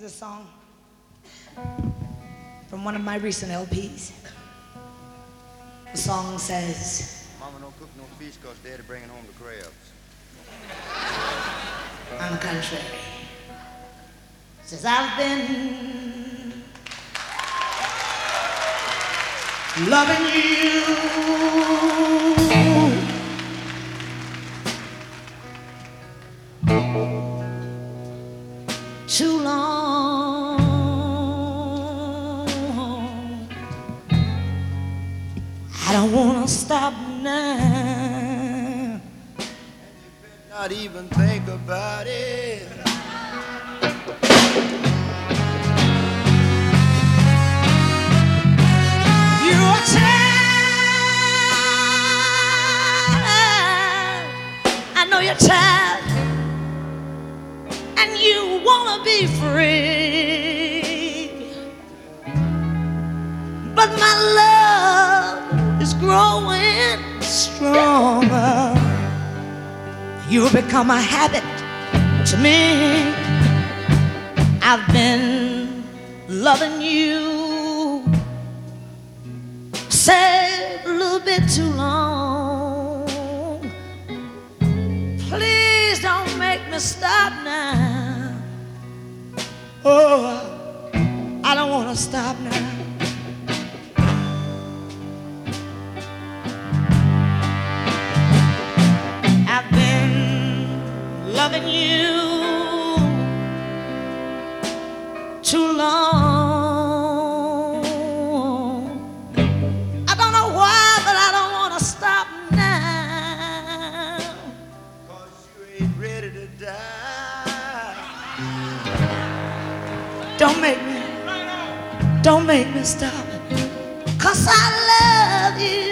this song from one of my recent LPs. The song says, Mama don't cook no fish cause Daddy bringing home the crabs. on the contrary, says I've been loving you too long. I don't wanna stop now. Not even think about it. You're tired. I know you're tired. And you wanna be free. But my love is growing stronger. You've become a habit to me. I've been loving you, say a little bit too long. Please don't make me stop now. Oh, I don't want to stop now. I've been loving you too long. I don't know why, but I don't want to stop now. Cause you ain't ready to die. Don't make me stop. Cause I love you.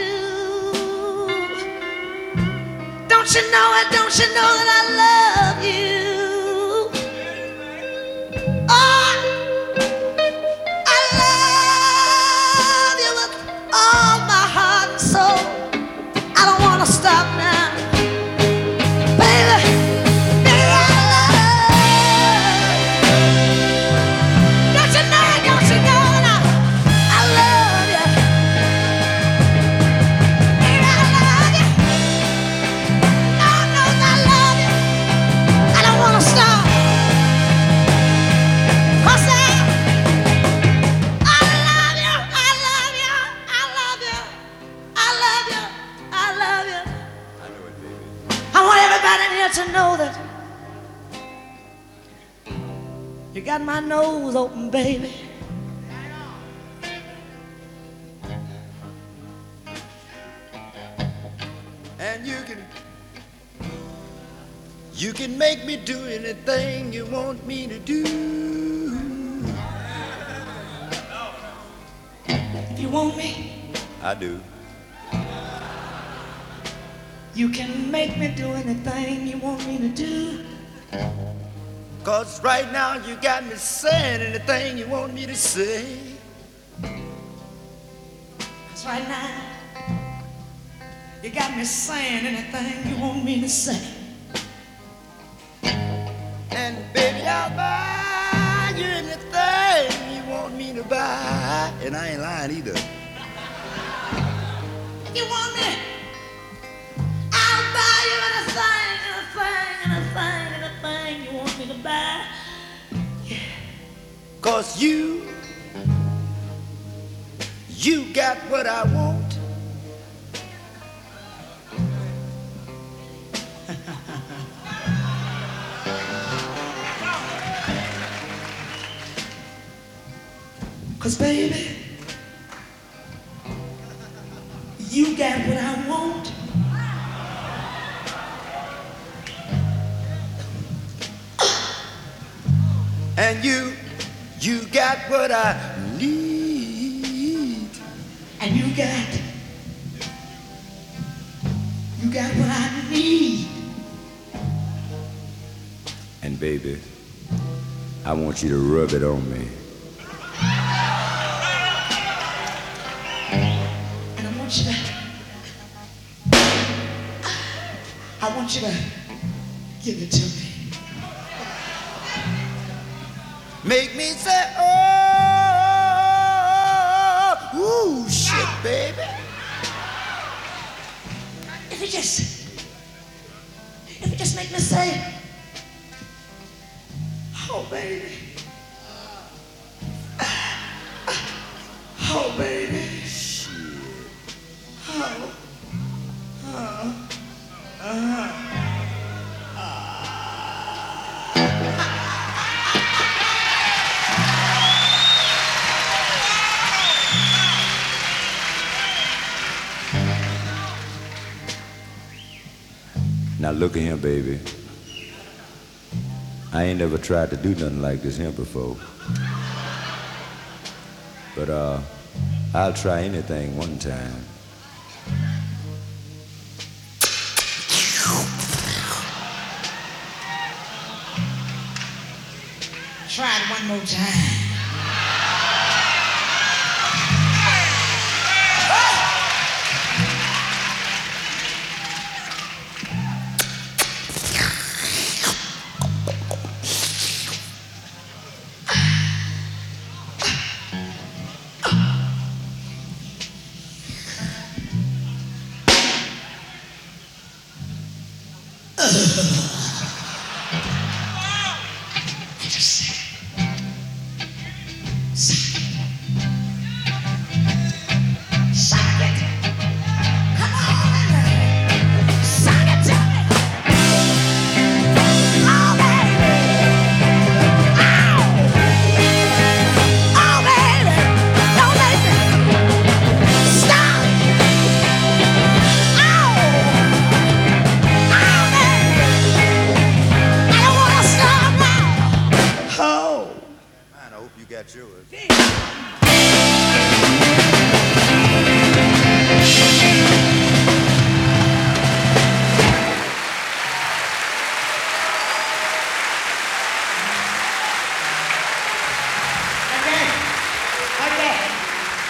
Don't you know it? Don't you know that I love you? Oh, I love you with all my heart and soul. I don't want to stop now. Baby, baby, I love you. Don't you know it? Don't you know that I love you? Baby, I love you. Lord knows I love you. I don't want to stop. 'Cause I love you. I love you. I love you. I love you. I love you. I know it, baby. I want everybody in here to know that you got my nose open, baby. And you can make me do anything you want me to do. If you want me, I do. you can make me do anything you want me to do. Cause right now you got me saying anything you want me to say. 'Cause right now, you got me saying anything you want me to say. And baby, I'll buy you anything you want me to buy. And I ain't lying either. If you want me, I'll buy you anything, anything, anything, anything you want me to buy. Cause you got what I want. Cause baby, you got what I want. And you got what I need. And you got what I need. And baby, I want you to rub it on me. And I want you to give it to me. Make me say, oh, ooh, shit, baby. If you just make me say, oh, baby. Oh, baby. Shit. Oh. Now look at him, baby. I ain't never tried to do nothing like this here before. But I'll try anything one time. Try it one more time. I hope you got yours.